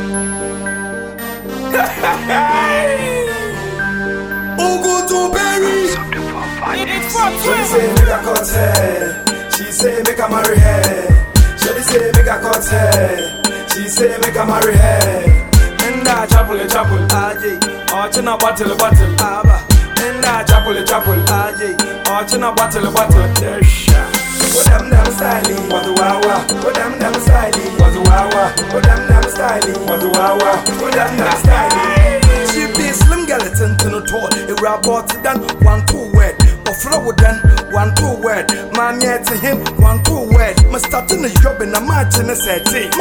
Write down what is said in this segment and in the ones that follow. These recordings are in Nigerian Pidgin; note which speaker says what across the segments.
Speaker 1: Ugo to Berry. She say make a cut her. She say make a marry her. She say make a cut her. She say make a marry her. Enda chapel, aje. Ochina battle, aba. Enda chapel, aje. Ochina battle, desha. What them styling? What the wawa? What them styling? What the wawa? What them styling? What the wawa? What them styling? She be slim skeleton to no tall. It rapport done 1-2 word. Or flow done 1-2 word. Mammy to him 1-2 word. Must start in the job in a match in a setting.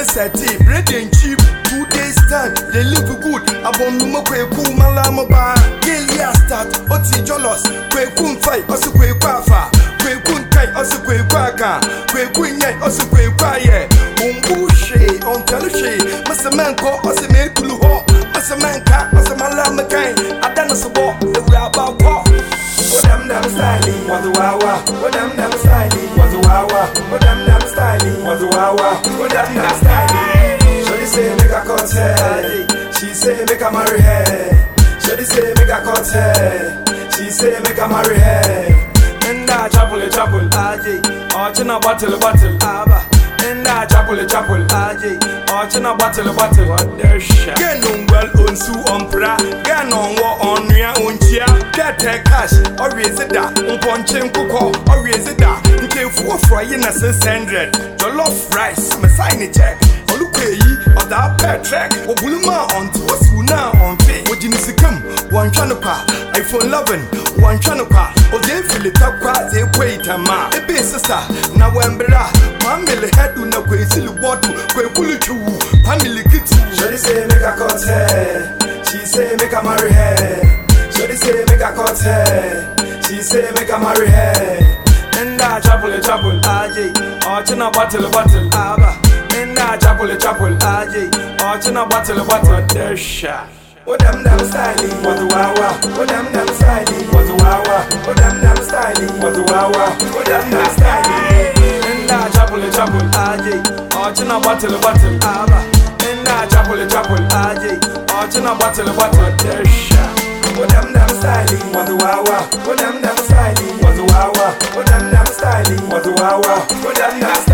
Speaker 1: Bread and cheap. 2 days time. They live good. Abon no kwe ku malama ba. Gelia start. Oti jolos. Kwe kun fight. Also kwe kwafa. Kwe kun kai. Also kwe kwaka. Kwe kun yai. Also kwe kwaye. Umbushi. On telushe. Masa man ko. Also me kulu ho. Masa man ka. Masa malama kai. Adana subo. The rabba walk. What them styling? What the wawa? What them styling? What the wawa? What them styling? What the wawa? What them styling? She say make a cut her. She say make a marry her. She say make a cut her. She say make a marry her. Enda chapel, aje. Ochina battle, aba. Enda chapel, aje. Ochina battle, what the shit? Get on well on su ompra. Get on war on ria on chia. Get cash or raise it da. On ponching kuko or raise it da. Nke for frying as a 600. Jollof rice, my sign check. Olukeyi of that pet track. Obuluma on to us now on pay. Wojinisikam, one chanopa. iPhone 11, one chanopa. O they feel it up qua they wait a ma. A base sister, now wembra. Family head do not quay silly water. Quay puluchu, family kitu. She say make a cut her. She say make a marry her. She say make a cut her. She say make a marry her. Enda chapel, aje. Ochina battle, aba. Enda chapel, aje. Ochina battle, desha. What them styling? What the wawa? What them styling? What the wawa? What them styling? What the wawa? What them styling? Enda chapel, aje. Ochina battle, aba. Enda chapel, aje. Ochina battle, desha. What them styling? What the wawa? What them styling? What the wawa? What them styling? What the wawa? What them styling?